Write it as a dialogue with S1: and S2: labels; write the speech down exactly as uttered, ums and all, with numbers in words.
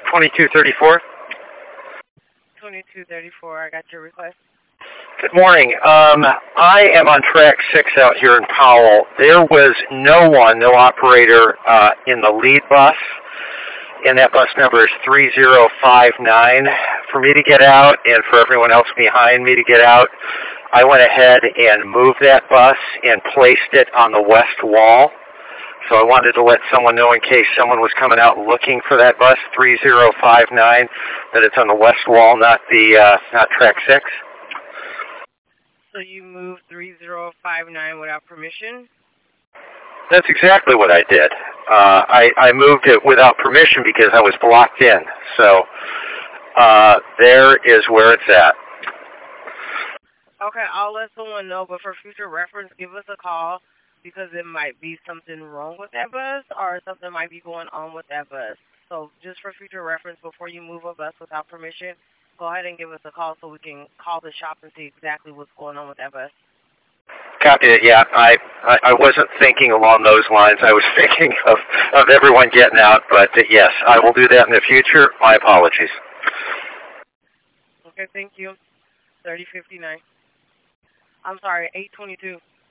S1: twenty-two thirty-four.
S2: twenty-two thirty-four, I got your request.
S1: Good morning. Um, I am on track six out here in Powell. There was no one, no operator uh, in the lead bus, and that bus number is three zero five nine. For me to get out and for everyone else behind me to get out, I went ahead and moved that bus and placed it on the west wall. So I wanted to let someone know in case someone was coming out looking for that bus, three zero five nine, that it's on the west wall, not the uh, not track six.
S2: So you moved three zero five nine without permission?
S1: That's exactly what I did. Uh, I, I moved it without permission because I was blocked in. So uh, there is where it's at.
S2: Okay, I'll let someone know, but for future reference, give us a call because it might be something wrong with that bus or something might be going on with that bus. So just for future reference, before you move a bus without permission, go ahead and give us a call so we can call the shop and see exactly what's going on with that bus.
S1: Copy it. Yeah, I, I, I wasn't thinking along those lines. I was thinking of, of everyone getting out, but uh, yes, I will do that in the future. My apologies.
S2: Okay, thank you. thirty fifty-nine. I'm sorry, eight twenty-two.